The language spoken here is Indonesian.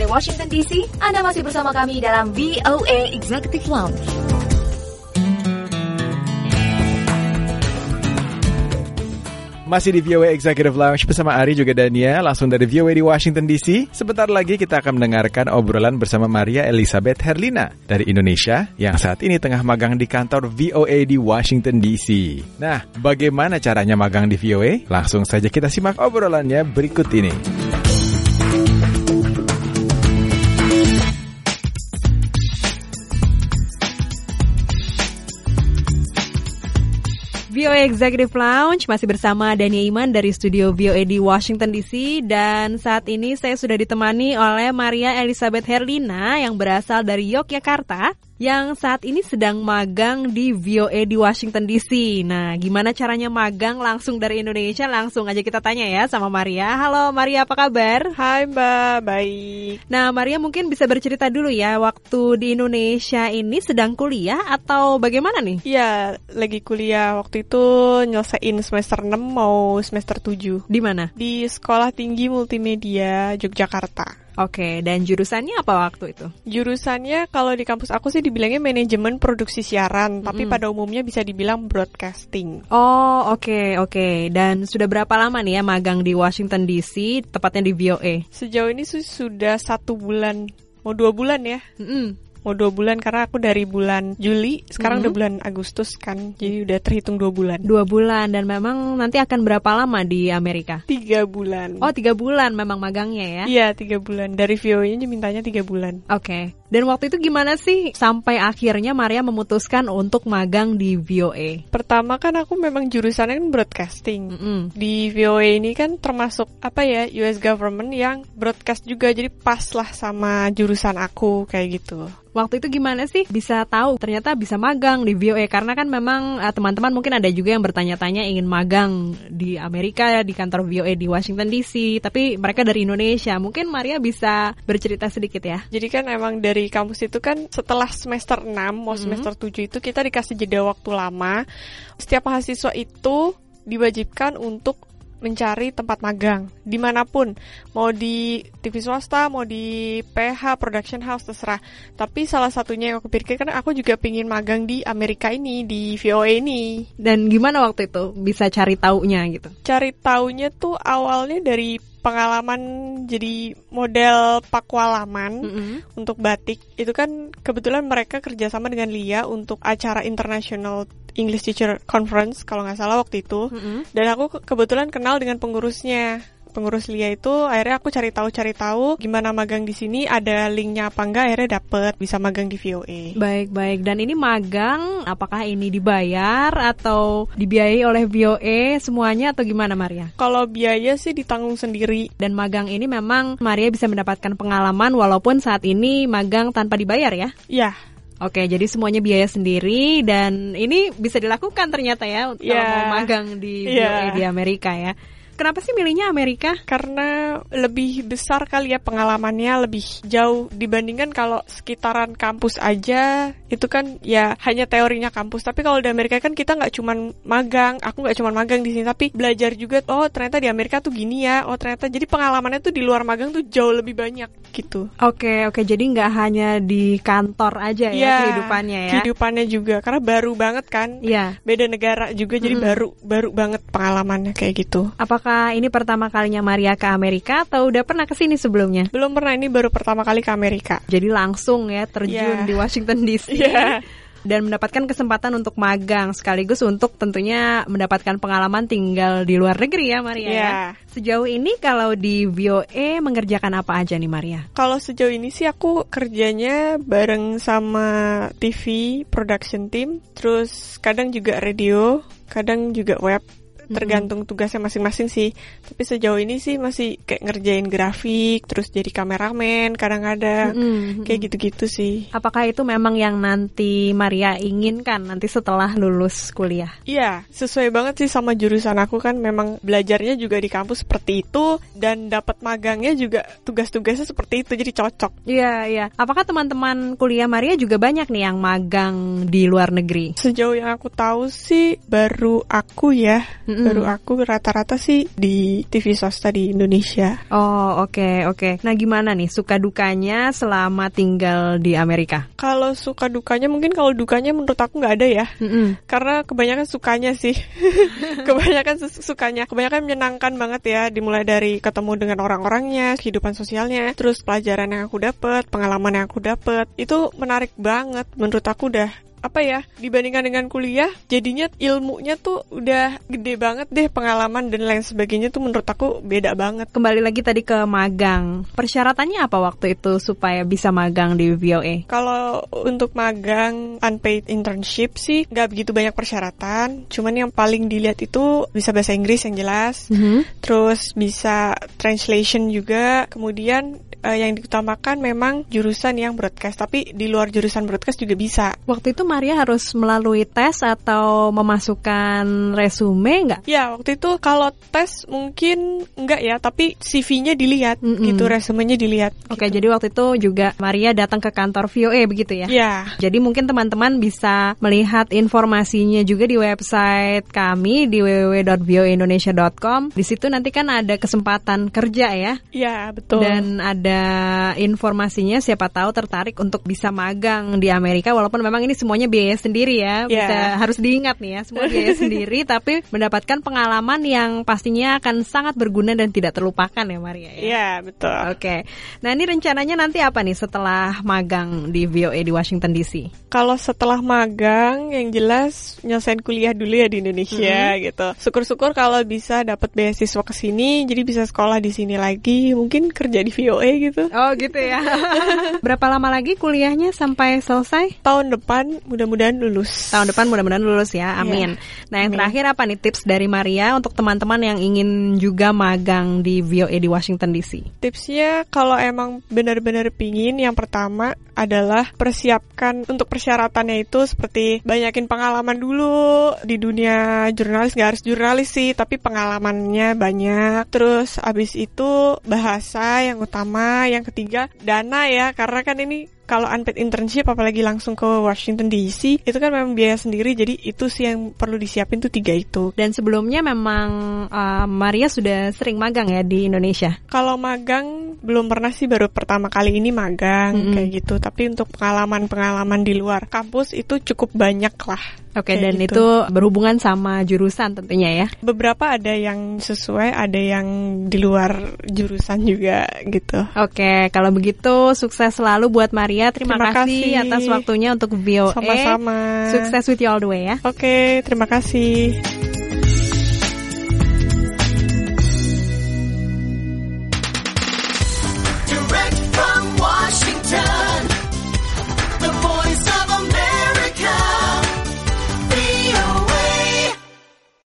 Washington DC. Anda masih bersama kami dalam VOA Executive Lounge. Masih di VOA Executive Lounge bersama Ari juga Dania, langsung dari VOA di Washington DC. Sebentar lagi kita akan mendengarkan obrolan bersama Maria Elizabeth Herlina dari Indonesia yang saat ini tengah magang di kantor VOA di Washington DC. Nah, bagaimana caranya magang di VOA? Langsung saja kita simak obrolannya berikut ini. VOA Executive Lounge masih bersama Dania Iman dari studio VOA di Washington DC, dan saat ini saya sudah ditemani oleh Maria Elizabeth Herlina yang berasal dari Yogyakarta yang saat ini sedang magang di VOA di Washington DC. Nah, gimana caranya magang langsung dari Indonesia? Langsung aja kita tanya ya sama Maria. Halo Maria, apa kabar? Hai Mbak, baik. Nah, Maria mungkin bisa bercerita dulu ya, waktu di Indonesia ini sedang kuliah atau bagaimana nih? Iya, lagi kuliah. Waktu itu nyelesain semester 6 mau semester 7. Di mana? Di Sekolah Tinggi Multimedia Yogyakarta. Oke, dan jurusannya apa waktu itu? Jurusannya kalau di kampus aku sih dibilangnya manajemen produksi siaran, tapi pada umumnya bisa dibilang broadcasting. Oh, oke. Dan sudah berapa lama nih ya magang di Washington DC, tepatnya di VOA? Sejauh ini sudah 1 bulan, mau 2 bulan ya. Mau 2 bulan karena aku dari bulan Juli, sekarang udah bulan Agustus kan, jadi udah terhitung 2 bulan. 2 bulan, dan memang nanti akan berapa lama di Amerika? 3 bulan. Oh, 3 bulan memang magangnya ya? Iya, 3 bulan. Dari VOA-nya mintanya 3 bulan. Oke. Dan waktu itu gimana sih sampai akhirnya Maria memutuskan untuk magang di VOA? Pertama kan aku memang jurusannya kan broadcasting. Di VOA ini kan termasuk US government yang broadcast juga, jadi pas lah sama jurusan aku kayak gitu. Waktu itu gimana sih bisa tahu ternyata bisa magang di VOA? Karena kan memang teman-teman mungkin ada juga yang bertanya-tanya ingin magang di Amerika, di kantor VOA di Washington DC, tapi mereka dari Indonesia. Mungkin Maria bisa bercerita sedikit ya? Jadi kan emang dari kampus itu kan setelah semester 6 mau semester 7 itu kita dikasih jeda waktu lama. Setiap mahasiswa itu diwajibkan untuk mencari tempat magang dimanapun, mau di TV swasta, mau di PH, production house, terserah. Tapi salah satunya yang aku pikirkan, aku juga pingin magang di Amerika ini, di VOA ini. Dan gimana waktu itu bisa cari taunya gitu? Cari taunya tuh awalnya dari pengalaman jadi model pakualaman untuk batik. Itu kan kebetulan mereka kerjasama dengan LIA untuk acara International English Teacher Conference kalau nggak salah waktu itu. Dan aku kebetulan kenal dengan pengurusnya. Pengurus LIA itu akhirnya aku cari tahu gimana magang di sini, ada linknya apa enggak, akhirnya dapet bisa magang di VOA. Baik. Dan ini magang apakah ini dibayar atau dibiayai oleh VOA semuanya atau gimana Maria? Kalau biaya sih ditanggung sendiri. Dan magang ini memang Maria bisa mendapatkan pengalaman walaupun saat ini magang tanpa dibayar ya? Iya. Oke, jadi semuanya biaya sendiri dan ini bisa dilakukan ternyata ya kalau mau magang di VOA di Amerika ya. Kenapa sih milihnya Amerika? Karena lebih besar kali ya pengalamannya, lebih jauh dibandingkan kalau sekitaran kampus aja. Itu kan ya hanya teorinya kampus. Tapi kalau di Amerika kan kita nggak cuman magang, aku nggak cuman magang di sini, tapi belajar juga. Oh ternyata di Amerika tuh gini ya. Oh ternyata jadi pengalamannya tuh di luar magang tuh jauh lebih banyak gitu. Oke, jadi nggak hanya di kantor aja ya kehidupannya ya. Kehidupannya juga karena baru banget kan. Iya. Beda negara juga jadi baru banget pengalamannya kayak gitu. Apakah ini pertama kalinya Maria ke Amerika atau udah pernah kesini sebelumnya? Belum pernah, ini baru pertama kali ke Amerika. Jadi langsung ya terjun di Washington DC dan mendapatkan kesempatan untuk magang sekaligus untuk tentunya mendapatkan pengalaman tinggal di luar negeri ya Maria ya. Sejauh ini kalau di VOA mengerjakan apa aja nih Maria? Kalau sejauh ini sih aku kerjanya bareng sama TV production team, terus kadang juga radio, kadang juga web. Tergantung tugasnya masing-masing sih. Tapi sejauh ini sih masih kayak ngerjain grafik, terus jadi kameramen kadang-kadang, kayak gitu-gitu sih. Apakah itu memang yang nanti Maria inginkan nanti setelah lulus kuliah? Iya, sesuai banget sih sama jurusan aku kan, memang belajarnya juga di kampus seperti itu dan dapat magangnya juga tugas-tugasnya seperti itu, jadi cocok. Iya. Apakah teman-teman kuliah Maria juga banyak nih yang magang di luar negeri? Sejauh yang aku tahu sih baru aku ya. Baru aku rata-rata sih di TV swasta di Indonesia. Oh, oke. Nah, gimana nih suka dukanya selama tinggal di Amerika? Kalau suka dukanya, mungkin kalau dukanya menurut aku nggak ada ya. Karena kebanyakan sukanya sih. Kebanyakan menyenangkan banget ya, dimulai dari ketemu dengan orang-orangnya, kehidupan sosialnya, terus pelajaran yang aku dapat, pengalaman yang aku dapat. Itu menarik banget menurut aku. Udah dibandingkan dengan kuliah, jadinya ilmunya tuh udah gede banget deh, pengalaman dan lain sebagainya tuh menurut aku beda banget. Kembali lagi tadi ke magang, persyaratannya apa waktu itu supaya bisa magang di VOA? Kalau untuk magang unpaid internship sih nggak begitu banyak persyaratan, cuman yang paling dilihat itu bisa bahasa Inggris yang jelas, terus bisa translation juga, kemudian yang diutamakan memang jurusan yang broadcast, tapi di luar jurusan broadcast juga bisa. Waktu itu Maria harus melalui tes atau memasukkan resume nggak? Ya, waktu itu kalau tes mungkin enggak ya, tapi CV-nya dilihat, gitu, resumenya dilihat. Oke, jadi waktu itu juga Maria datang ke kantor VOA begitu ya? Ya. Jadi mungkin teman-teman bisa melihat informasinya juga di website kami di www.voaindonesia.com. Di situ nanti kan ada kesempatan kerja ya? Iya, betul. Dan ada informasinya, siapa tahu tertarik untuk bisa magang di Amerika, walaupun memang ini semuanya biaya sendiri ya. Bisa harus diingat nih ya, semua biaya sendiri, tapi mendapatkan pengalaman yang pastinya akan sangat berguna dan tidak terlupakan ya Maria ya. Iya, betul. Oke. Nah, ini rencananya nanti apa nih setelah magang di VOA di Washington DC? Kalau setelah magang, yang jelas nyelesain kuliah dulu ya di Indonesia gitu. Syukur-syukur kalau bisa dapat beasiswa ke sini, jadi bisa sekolah di sini lagi, mungkin kerja di VOA gitu. Oh gitu ya. Berapa lama lagi kuliahnya sampai selesai? Tahun depan mudah-mudahan lulus. Tahun depan mudah-mudahan lulus ya, amin. Nah, yang terakhir apa nih tips dari Maria untuk teman-teman yang ingin juga magang di VOA di Washington DC? Tipsnya kalau emang benar-benar pingin, yang pertama adalah persiapkan untuk persyaratannya itu seperti banyakin pengalaman dulu di dunia jurnalis, nggak harus jurnalis sih, tapi pengalamannya banyak. Terus abis itu bahasa yang utama, yang ketiga dana ya, karena kan ini kalau unpaid internship apalagi langsung ke Washington DC itu kan memang biaya sendiri, jadi itu sih yang perlu disiapin tuh 3 itu. Dan sebelumnya memang Maria sudah sering magang ya di Indonesia? Kalau magang belum pernah sih, baru pertama kali ini magang kayak gitu. Tapi untuk pengalaman di luar kampus itu cukup banyak lah. Oke, dan gitu. Itu berhubungan sama jurusan tentunya ya? Beberapa ada yang sesuai, ada yang di luar jurusan juga gitu. Oke, kalau begitu sukses selalu buat Maria. Terima kasih atas waktunya untuk VOA. Sama-sama. Sukses with you all the way ya. Oke, terima kasih.